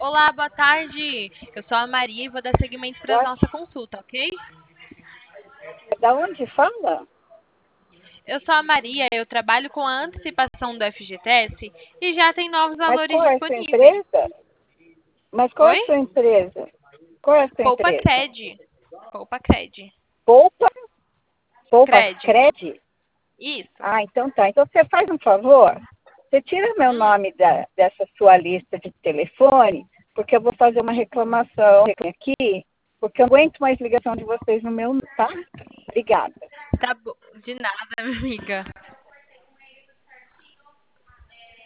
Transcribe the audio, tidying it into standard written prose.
Olá, boa tarde. Eu sou a Maria e vou dar seguimento para a Boa- nossa consulta, ok? Da onde fala? Eu sou a Maria, eu trabalho com a antecipação do FGTS e já tem novos Mas valores qual é a sua disponíveis. empresa? Mas qual é Oi? a sua empresa? Qual é a sua Poupa empresa? Cred. Poupa Cred. Poupa? Poupa Cred. Cred? Isso. Ah, então tá. Então você faz um favor. Você tira meu Hum, nome dessa sua lista de telefone, porque eu vou fazer uma reclamação aqui, porque eu não aguento mais ligação de vocês no meu, tá? Obrigada. tá bom. De nada, minha amiga.